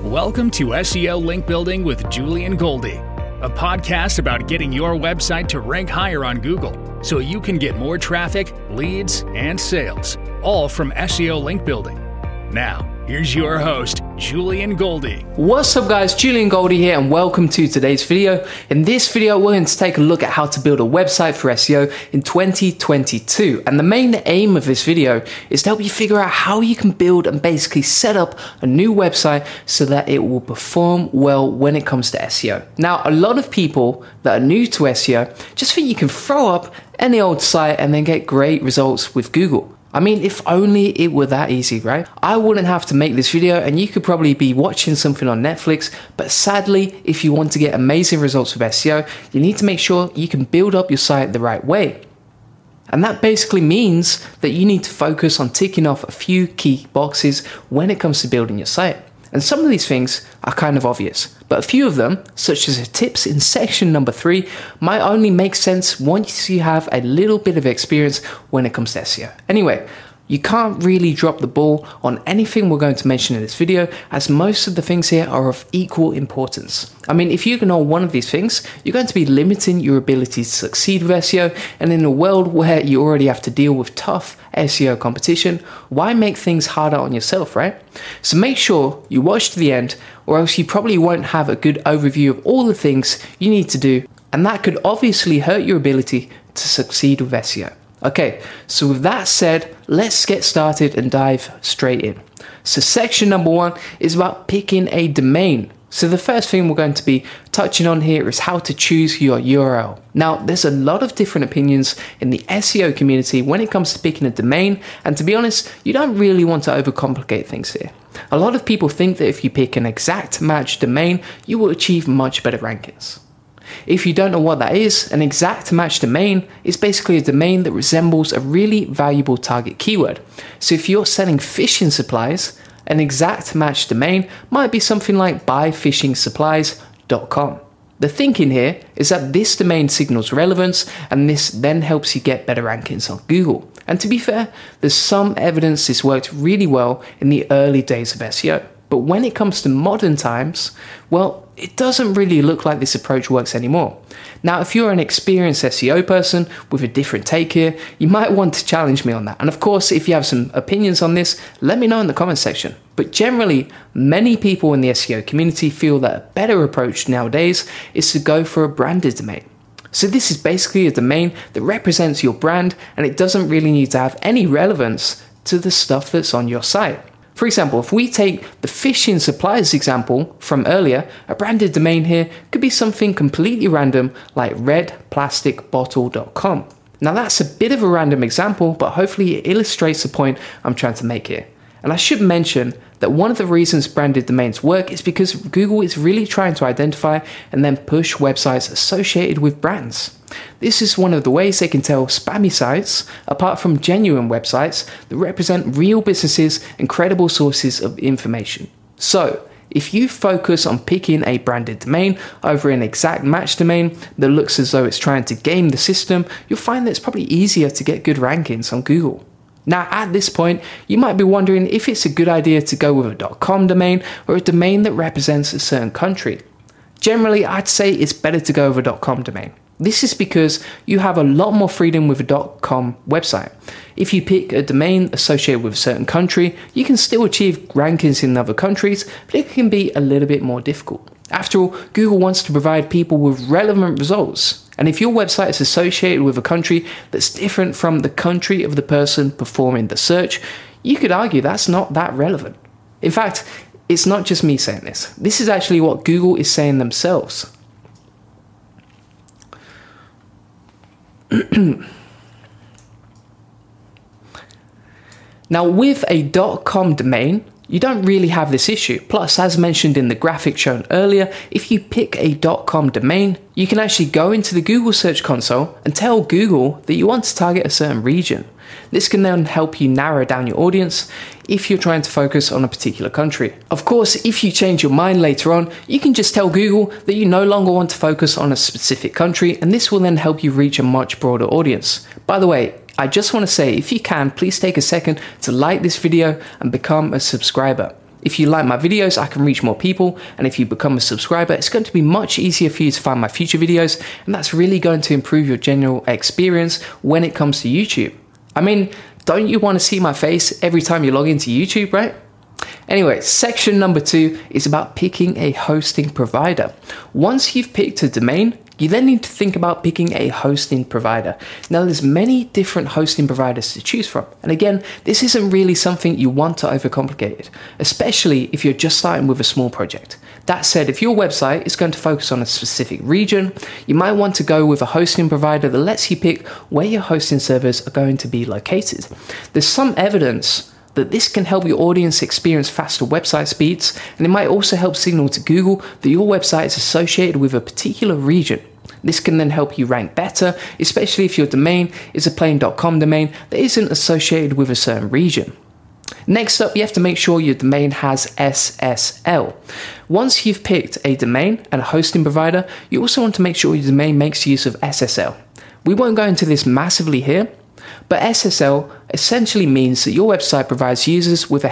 Welcome to SEO Link Building with Julian Goldie, a podcast about getting your website to rank higher on Google so you can get more traffic, leads, and sales, all from SEO Link Building. Now, here's your host, Julian Goldie. What's up guys, Julian Goldie here and welcome to today's video. In this video, we're going to take a look at how to build a website for SEO in 2022. And the main aim of this video is to help you figure out how you can build and basically set up a new website so that it will perform well when it comes to SEO. Now, a lot of people that are new to SEO just think you can throw up any old site and then get great results with Google. I mean, if only it were that easy, right? I wouldn't have to make this video and you could probably be watching something on Netflix, but sadly, if you want to get amazing results with SEO, you need to make sure you can build up your site the right way. And that basically means that you need to focus on ticking off a few key boxes when it comes to building your site. And some of these things are kind of obvious, but a few of them, such as the tips in section number 3, might only make sense once you have a little bit of experience when it comes to SEO. Anyway, you can't really drop the ball on anything we're going to mention in this video, as most of the things here are of equal importance. I mean, if you ignore one of these things, you're going to be limiting your ability to succeed with SEO, and in a world where you already have to deal with tough SEO competition, why make things harder on yourself, right? So make sure you watch to the end, or else you probably won't have a good overview of all the things you need to do, and that could obviously hurt your ability to succeed with SEO. Okay, so with that said, let's get started and dive straight in. So section number 1 is about picking a domain. So the first thing we're going to be touching on here is how to choose your URL. Now, there's a lot of different opinions in the SEO community when it comes to picking a domain, and to be honest, you don't really want to overcomplicate things here. A lot of people think that if you pick an exact match domain, you will achieve much better rankings. If you don't know what that is, an exact match domain is basically a domain that resembles a really valuable target keyword. So if you're selling fishing supplies, an exact match domain might be something like buyfishingsupplies.com. The thinking here is that this domain signals relevance, and this then helps you get better rankings on Google. And to be fair, there's some evidence this worked really well in the early days of SEO. But when it comes to modern times, well, it doesn't really look like this approach works anymore. Now, if you're an experienced SEO person with a different take here, you might want to challenge me on that. And of course, if you have some opinions on this, let me know in the comment section. But generally, many people in the SEO community feel that a better approach nowadays is to go for a branded domain. So this is basically a domain that represents your brand, and it doesn't really need to have any relevance to the stuff that's on your site. For example, if we take the fishing supplies example from earlier, a branded domain here could be something completely random like redplasticbottle.com. Now that's a bit of a random example, but hopefully it illustrates the point I'm trying to make here. And I should mention that one of the reasons branded domains work is because Google is really trying to identify and then push websites associated with brands. This is one of the ways they can tell spammy sites apart from genuine websites that represent real businesses and credible sources of information. So, if you focus on picking a branded domain over an exact match domain that looks as though it's trying to game the system, you'll find that it's probably easier to get good rankings on Google. Now, at this point, you might be wondering if it's a good idea to go with a .com domain or a domain that represents a certain country. Generally, I'd say it's better to go with a .com domain. This is because you have a lot more freedom with a .com website. If you pick a domain associated with a certain country, you can still achieve rankings in other countries, but it can be a little bit more difficult. After all, Google wants to provide people with relevant results. And if your website is associated with a country that's different from the country of the person performing the search, you could argue that's not that relevant. In fact, it's not just me saying this. This is actually what Google is saying themselves. Now, with a .com domain, you don't really have this issue. Plus, as mentioned in the graphic shown earlier, if you pick a .com domain, you can actually go into the Google Search Console and tell Google that you want to target a certain region. This can then help you narrow down your audience if you're trying to focus on a particular country. Of course, if you change your mind later on, you can just tell Google that you no longer want to focus on a specific country, and this will then help you reach a much broader audience. By the way, I just want to say, if you can, please take a second to like this video and become a subscriber. If you like my videos, I can reach more people, and if you become a subscriber, it's going to be much easier for you to find my future videos, and that's really going to improve your general experience when it comes to YouTube. I mean, don't you want to see my face every time you log into YouTube, right? Anyway, section number 2 is about picking a hosting provider. Once you've picked a domain, you then need to think about picking a hosting provider. Now, there's many different hosting providers to choose from. And again, this isn't really something you want to overcomplicate it, especially if you're just starting with a small project. That said, if your website is going to focus on a specific region, you might want to go with a hosting provider that lets you pick where your hosting servers are going to be located. There's some evidence that this can help your audience experience faster website speeds, and it might also help signal to Google that your website is associated with a particular region. This can then help you rank better, especially if your domain is a plain .com domain that isn't associated with a certain region. Next up, you have to make sure your domain has SSL. Once you've picked a domain and a hosting provider, you also want to make sure your domain makes use of SSL. We won't go into this massively here, but SSL essentially means that your website provides users with a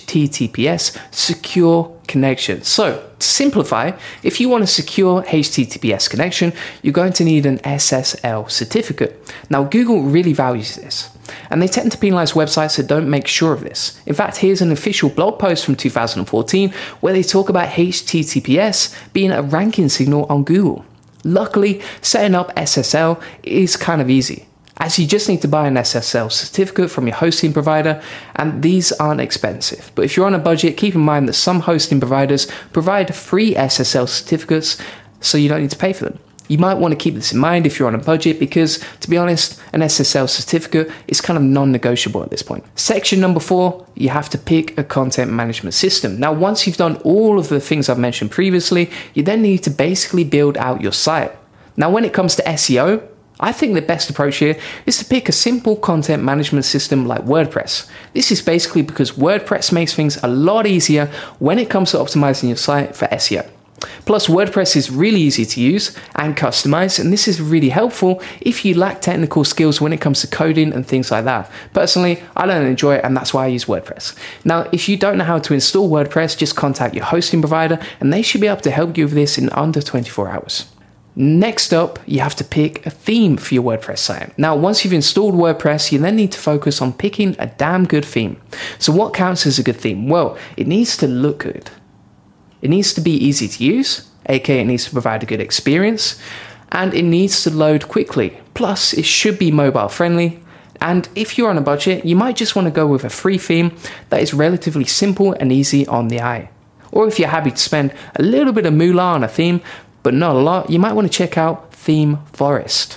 HTTPS secure connection. So, to simplify, if you want a secure HTTPS connection, you're going to need an SSL certificate. Now, Google really values this, and they tend to penalize websites that don't make sure of this. In fact, here's an official blog post from 2014 where they talk about HTTPS being a ranking signal on Google. Luckily, setting up SSL is kind of easy, as you just need to buy an SSL certificate from your hosting provider, and these aren't expensive. But if you're on a budget, keep in mind that some hosting providers provide free SSL certificates, so you don't need to pay for them. You might want to keep this in mind if you're on a budget, because, to be honest, an SSL certificate is kind of non-negotiable at this point. Section number 4, you have to pick a content management system. Now, once you've done all of the things I've mentioned previously, you then need to basically build out your site. Now, when it comes to SEO, I think the best approach here is to pick a simple content management system like WordPress. This is basically because WordPress makes things a lot easier when it comes to optimizing your site for SEO. Plus, WordPress is really easy to use and customize, and this is really helpful if you lack technical skills when it comes to coding and things like that. Personally, I don't enjoy it, and that's why I use WordPress. Now, if you don't know how to install WordPress, just contact your hosting provider, and they should be able to help you with this in under 24 hours. Next up, you have to pick a theme for your WordPress site. Now, once you've installed WordPress, you then need to focus on picking a damn good theme. So what counts as a good theme? Well, it needs to look good. It needs to be easy to use, aka it needs to provide a good experience, and it needs to load quickly. Plus, it should be mobile friendly. And if you're on a budget, you might just want to go with a free theme that is relatively simple and easy on the eye. Or if you're happy to spend a little bit of moolah on a theme, but not a lot, you might want to check out Theme Forest.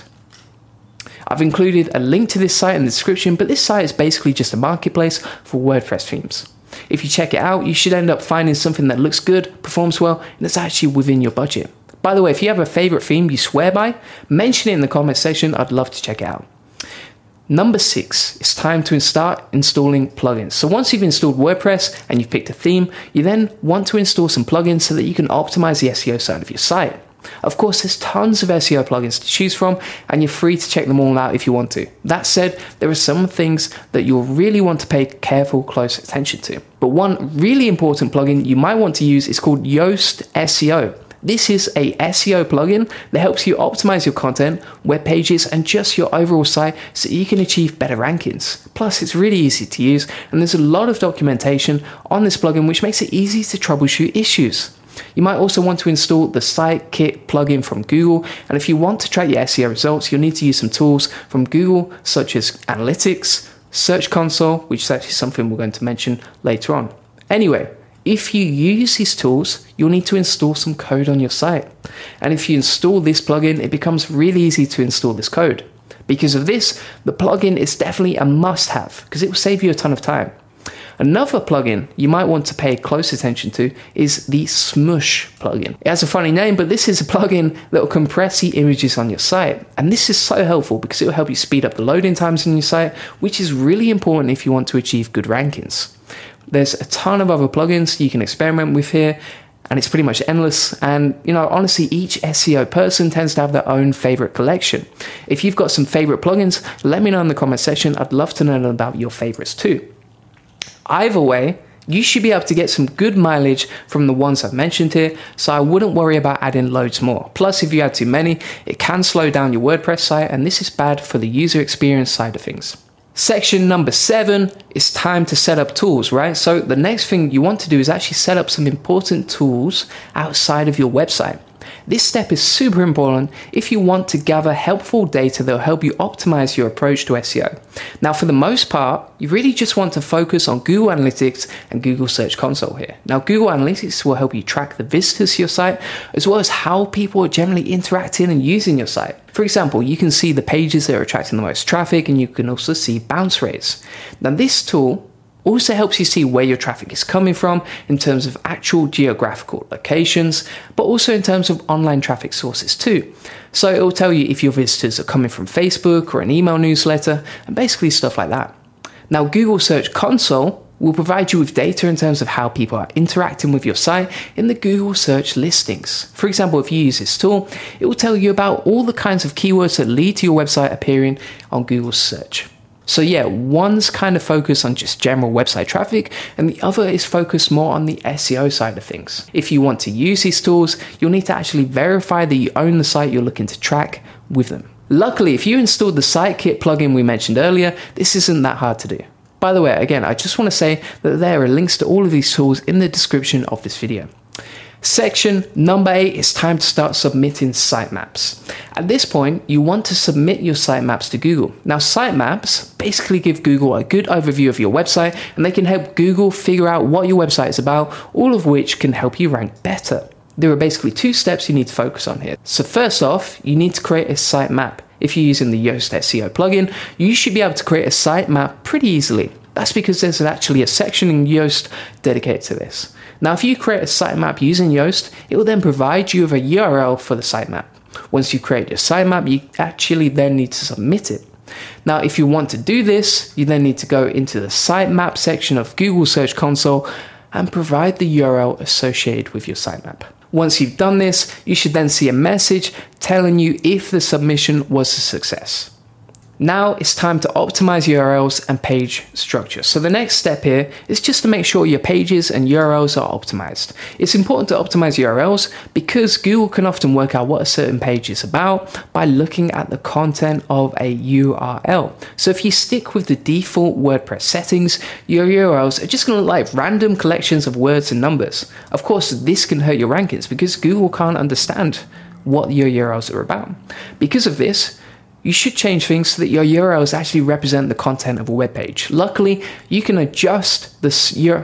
I've included a link to this site in the description, but this site is basically just a marketplace for WordPress themes. If you check it out, you should end up finding something that looks good, performs well, and it's actually within your budget. By the way, if you have a favorite theme you swear by, mention it in the comment section. I'd love to check it out. Number 6, it's time to start installing plugins. So once you've installed WordPress and you've picked a theme, you then want to install some plugins so that you can optimize the SEO side of your site. Of course, there's tons of SEO plugins to choose from, and you're free to check them all out if you want to. That said, there are some things that you'll really want to pay careful, close attention to. But one really important plugin you might want to use is called Yoast SEO. This is a SEO plugin that helps you optimize your content, web pages, and just your overall site so you can achieve better rankings. Plus, it's really easy to use, and there's a lot of documentation on this plugin which makes it easy to troubleshoot issues. You might also want to install the Sitekit plugin from Google, and if you want to track your SEO results, you'll need to use some tools from Google such as Analytics, Search Console, which is actually something we're going to mention later on. Anyway, if you use these tools, you'll need to install some code on your site. And if you install this plugin, it becomes really easy to install this code. Because of this, the plugin is definitely a must-have because it will save you a ton of time. Another plugin you might want to pay close attention to is the Smush plugin. It has a funny name, but this is a plugin that will compress the images on your site. And this is so helpful because it will help you speed up the loading times on your site, which is really important if you want to achieve good rankings. There's a ton of other plugins you can experiment with here, and it's pretty much endless. And, honestly, each SEO person tends to have their own favorite collection. If you've got some favorite plugins, let me know in the comment section. I'd love to know about your favorites too. Either way, You should be able to get some good mileage from the ones I've mentioned here, so I wouldn't worry about adding loads more. Plus, if you add too many, it can slow down your WordPress site, and this is bad for the user experience side of things. Section number 7 is time to set up tools, right? So the next thing you want to do is actually set up some important tools outside of your website. This step is super important if you want to gather helpful data that will help you optimize your approach to SEO. Now, for the most part, you really just want to focus on Google Analytics and Google Search Console here. Now, Google Analytics will help you track the visitors to your site, as well as how people are generally interacting and using your site. For example, you can see the pages that are attracting the most traffic, and you can also see bounce rates. Now, this tool also helps you see where your traffic is coming from in terms of actual geographical locations, but also in terms of online traffic sources too. So it will tell you if your visitors are coming from Facebook or an email newsletter, and basically stuff like that. Now, Google Search Console will provide you with data in terms of how people are interacting with your site in the Google search listings. For example, if you use this tool, it will tell you about all the kinds of keywords that lead to your website appearing on Google search. So yeah, one's kind of focused on just general website traffic, and the other is focused more on the SEO side of things. If you want to use these tools, you'll need to actually verify that you own the site you're looking to track with them. Luckily, if you installed the Sitekit plugin we mentioned earlier, this isn't that hard to do. By the way, again, I just want to say that there are links to all of these tools in the description of this video. Section number 8 is time to start submitting sitemaps. At this point, you want to submit your sitemaps to Google. Now, sitemaps basically give Google a good overview of your website, and they can help Google figure out what your website is about, all of which can help you rank better. There are basically 2 steps you need to focus on here. So first off, you need to create a sitemap. If you're using the Yoast SEO plugin, you should be able to create a sitemap pretty easily. That's because there's actually a section in Yoast dedicated to this. Now, if you create a sitemap using Yoast, it will then provide you with a URL for the sitemap. Once you create your sitemap, you actually then need to submit it. Now, if you want to do this, you then need to go into the sitemap section of Google Search Console and provide the URL associated with your sitemap. Once you've done this, you should then see a message telling you if the submission was a success. Now it's time to optimize URLs and page structure. So the next step here is just to make sure your pages and URLs are optimized. It's important to optimize URLs because Google can often work out what a certain page is about by looking at the content of a URL. So if you stick with the default WordPress settings, your URLs are just going to look like random collections of words and numbers. Of course, this can hurt your rankings because Google can't understand what your URLs are about. Because of this, you should change things so that your URLs actually represent the content of a web page. Luckily, you can adjust the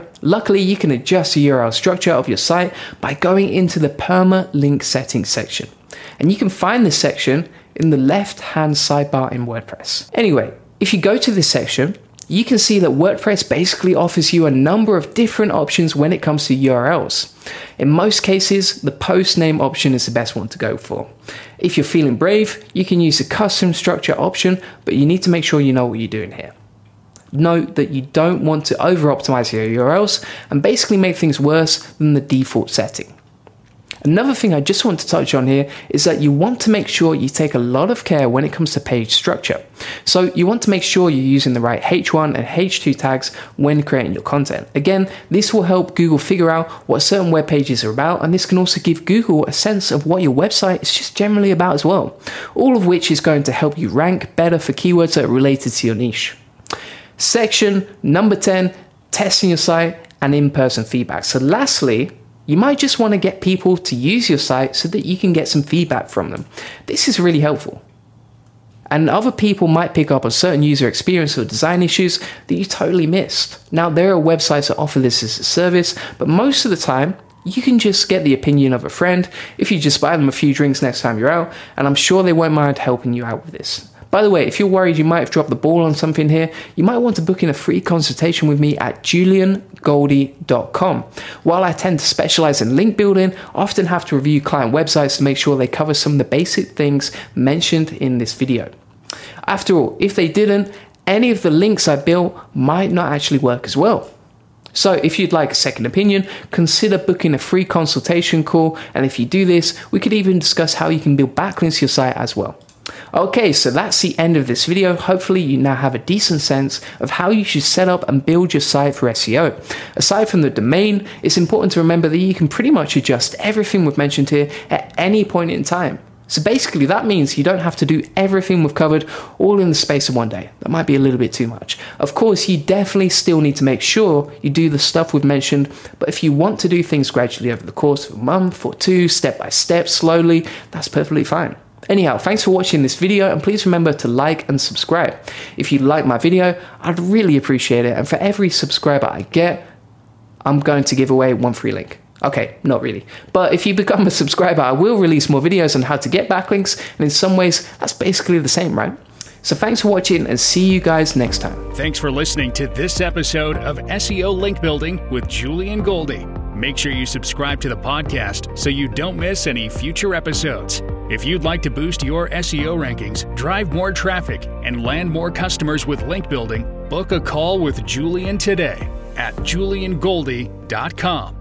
URL structure of your site by going into the permalink settings section. And you can find this section in the left-hand sidebar in WordPress. Anyway, if you go to this section, you can see that WordPress basically offers you a number of different options when it comes to URLs. In most cases, the post name option is the best one to go for. If you're feeling brave, you can use the custom structure option, but you need to make sure you know what you're doing here. Note that you don't want to over-optimize your URLs and basically make things worse than the default setting. Another thing I just want to touch on here is that you want to make sure you take a lot of care when it comes to page structure. So you want to make sure you're using the right H1 and H2 tags when creating your content. Again, this will help Google figure out what certain web pages are about, and this can also give Google a sense of what your website is just generally about as well. All of which is going to help you rank better for keywords that are related to your niche. Section number 10, testing your site and in-person feedback. So lastly, you might just want to get people to use your site so that you can get some feedback from them. This is really helpful. And other people might pick up on certain user experience or design issues that you totally missed. Now, there are websites that offer this as a service, but most of the time, you can just get the opinion of a friend if you just buy them a few drinks next time you're out, and I'm sure they won't mind helping you out with this. By the way, if you're worried you might have dropped the ball on something here, you might want to book in a free consultation with me at juliangoldie.com. While I tend to specialize in link building, I often have to review client websites to make sure they cover some of the basic things mentioned in this video. After all, if they didn't, any of the links I built might not actually work as well. So if you'd like a second opinion, consider booking a free consultation call, and if you do this, we could even discuss how you can build backlinks to your site as well. Okay, so that's the end of this video. Hopefully you now have a decent sense of how you should set up and build your site for SEO. Aside from the domain, it's important to remember that you can pretty much adjust everything we've mentioned here at any point in time. So basically that means you don't have to do everything we've covered all in the space of one day. That might be a little bit too much. Of course, you definitely still need to make sure you do the stuff we've mentioned, but if you want to do things gradually over the course of a month or two, step by step, slowly, that's perfectly fine. Anyhow, thanks for watching this video, and please remember to like and subscribe. If you like my video, I'd really appreciate it, and for every subscriber I get, I'm going to give away one free link. Okay, not really. But if you become a subscriber, I will release more videos on how to get backlinks, and in some ways, that's basically the same, right? So thanks for watching, and see you guys next time. Thanks for listening to this episode of SEO Link Building with Julian Goldie. Make sure you subscribe to the podcast so you don't miss any future episodes. If you'd like to boost your SEO rankings, drive more traffic, and land more customers with link building, book a call with Julian today at juliangoldie.com.